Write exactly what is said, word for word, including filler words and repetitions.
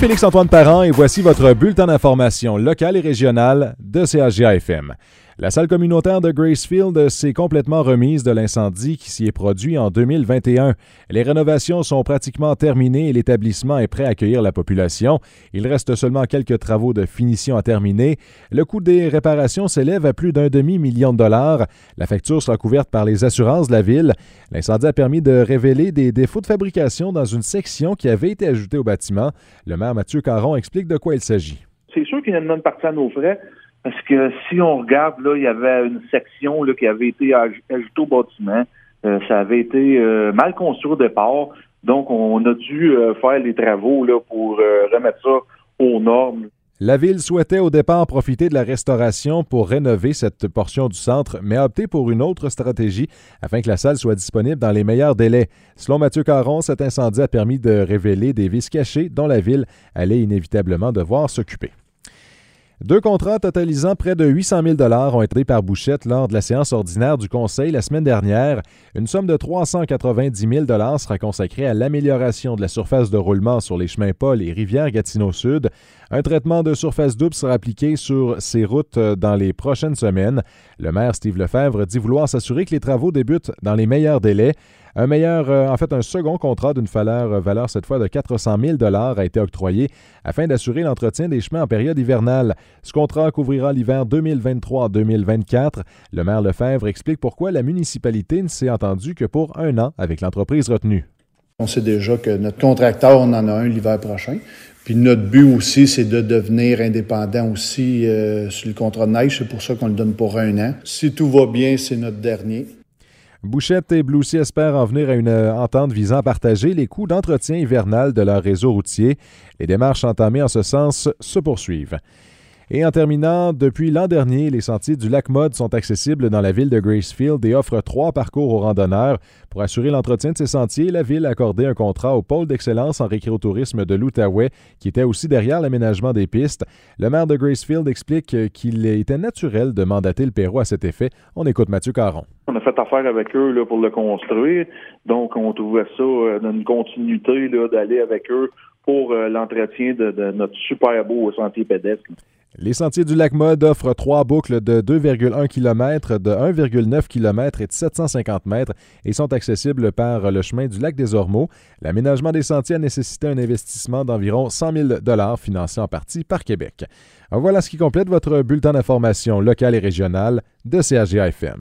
Félix-Antoine Parent et voici votre bulletin d'information locale et régionale de C H G A F M. La salle communautaire de Gracefield s'est complètement remise de l'incendie qui s'y est produit en deux mille vingt et un. Les rénovations sont pratiquement terminées et l'établissement est prêt à accueillir la population. Il reste seulement quelques travaux de finition à terminer. Le coût des réparations s'élève à plus d'un demi-million de dollars. La facture sera couverte par les assurances de la ville. L'incendie a permis de révéler des défauts de fabrication dans une section qui avait été ajoutée au bâtiment. Le maire Mathieu Caron explique de quoi il s'agit. C'est sûr qu'il y en a une partie à nos frais. Parce que si on regarde, là, il y avait une section là, qui avait été ajoutée au bâtiment. Euh, ça avait été euh, mal construit au départ. Donc, on a dû euh, faire les travaux là, pour euh, remettre ça aux normes. La ville souhaitait au départ profiter de la restauration pour rénover cette portion du centre, mais a opté pour une autre stratégie afin que la salle soit disponible dans les meilleurs délais. Selon Mathieu Caron, cet incendie a permis de révéler des vices cachés dont la ville allait inévitablement devoir s'occuper. Deux contrats totalisant près de huit cent mille dollars ont été pris par Bouchette lors de la séance ordinaire du Conseil la semaine dernière. Une somme de trois cent quatre-vingt-dix mille dollars sera consacrée à l'amélioration de la surface de roulement sur les chemins Paul et rivière Gatineau-Sud. Un traitement de surface double sera appliqué sur ces routes dans les prochaines semaines. Le maire Steve Lefebvre dit vouloir s'assurer que les travaux débutent dans les meilleurs délais. Un meilleur, euh, en fait, un second contrat d'une valeur, valeur cette fois de quatre cent mille dollars a été octroyé afin d'assurer l'entretien des chemins en période hivernale. Ce contrat couvrira l'hiver deux mille vingt-trois deux mille vingt-quatre. Le maire Lefebvre explique pourquoi la municipalité ne s'est entendue que pour un an avec l'entreprise retenue. On sait déjà que notre contracteur, on en a un l'hiver prochain. Puis notre but aussi, c'est de devenir indépendant aussi euh, sur le contrat de neige. C'est pour ça qu'on le donne pour un an. Si tout va bien, c'est notre dernier. Bouchette et Bloussy espèrent en venir à une entente visant à partager les coûts d'entretien hivernal de leur réseau routier. Les démarches entamées en ce sens se poursuivent. Et en terminant, depuis l'an dernier, les sentiers du lac Mode sont accessibles dans la ville de Gracefield et offrent trois parcours aux randonneurs. Pour assurer l'entretien de ces sentiers, la ville a accordé un contrat au pôle d'excellence en récréotourisme de l'Outaouais, qui était aussi derrière l'aménagement des pistes. Le maire de Gracefield explique qu'il était naturel de mandater le Perrot à cet effet. On écoute Mathieu Caron. On a fait affaire avec eux là, pour le construire. Donc, on trouvait ça euh, dans une continuité là, d'aller avec eux pour euh, l'entretien de, de notre super beau sentier pédestre. Les sentiers du lac Mode offrent trois boucles de deux virgule un kilomètres, de un virgule neuf kilomètres et de sept cent cinquante mètres et sont accessibles par le chemin du lac des Ormeaux. L'aménagement des sentiers a nécessité un investissement d'environ cent mille dollars financé en partie par Québec. Voilà ce qui complète votre bulletin d'information locale et régionale de C H G A F M.